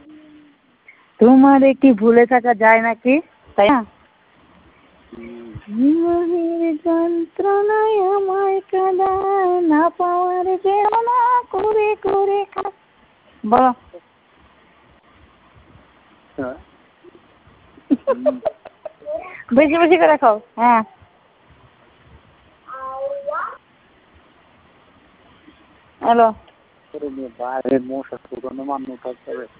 তোমারে কি ভুলে থাকা যায় নাকি, তাই না? বিরহের যন্ত্রণায় আমায় কাঁদায়, না পাওয়ার বেদনা করে করে বলো। বেশি বেশি করে খাও। হ্যাঁ, হ্যালো। বাইরে মশা মানুষ